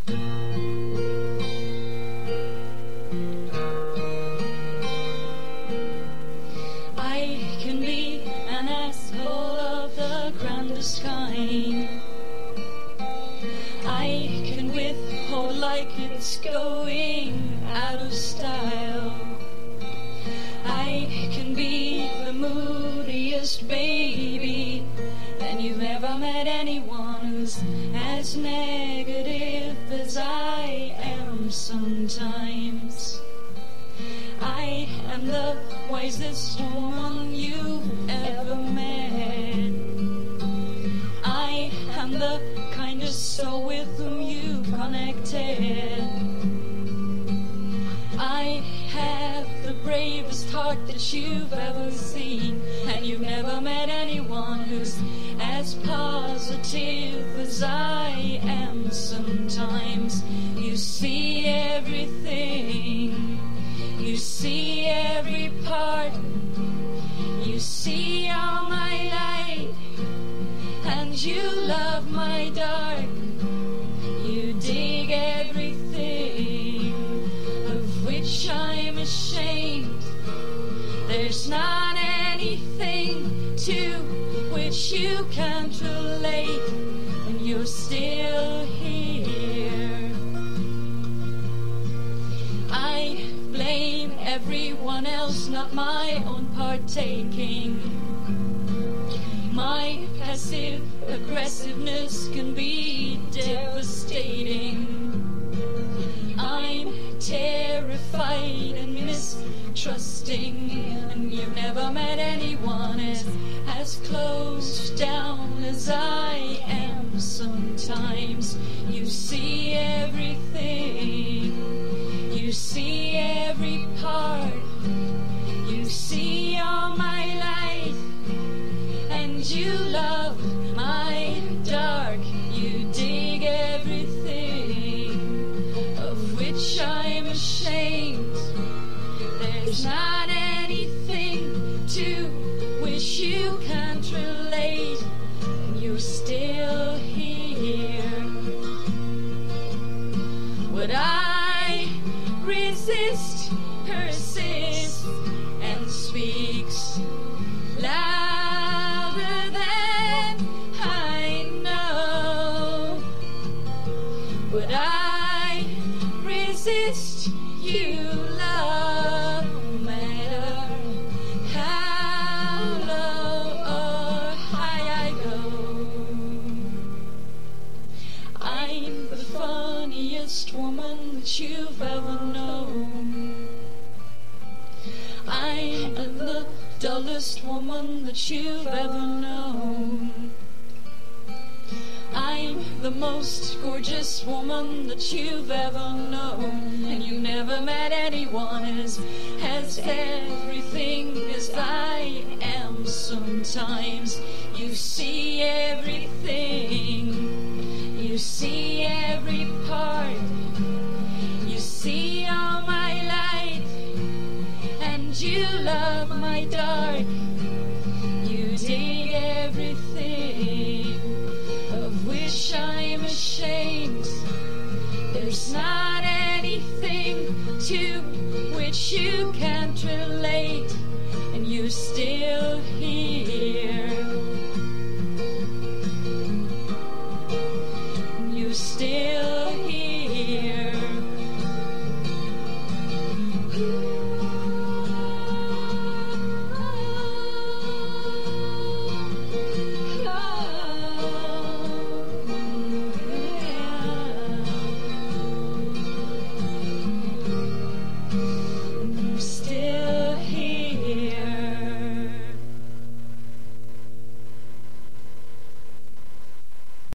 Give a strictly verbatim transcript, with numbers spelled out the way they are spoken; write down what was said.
Going out of style. I can be the moodiest baby, and you've never met anyone who's as negative as I am sometimes. I am the wisest woman you've ever met. I am the kindest soul with whom you've connected. I have the bravest heart that you've ever seen, and you've never met anyone who's as positive as I am sometimes. You see everything, you see every part, you see all my light, and you love my dark. You dig everything of which I'm ashamed. There's not anything to which you can't relate, and you're still here. I blame everyone else, not my own partaking. My passive aggressiveness can be devastating. I'm terrified and mistrusting, and you've never met anyone as, as closed down as I am sometimes. You see everything, you see every part, you see all my light, and you love my dark. You dig everything of which I'm ashamed. There's not anything to which you can't relate, and you're still here. Would I resist, persists, and speaks louder than I know? Would I resist you, love, no matter how low or high I go? I'm the funniest woman that you've ever known. I'm the dullest woman that you've ever known. I'm the most gorgeous woman that you've ever known, and you never met anyone as has everything as I am sometimes. You see everything, you see every part, you see all my light, and you love my dark. You dig everything of which I'm ashamed. There's not anything to which you can't relate, and you're still here. You're still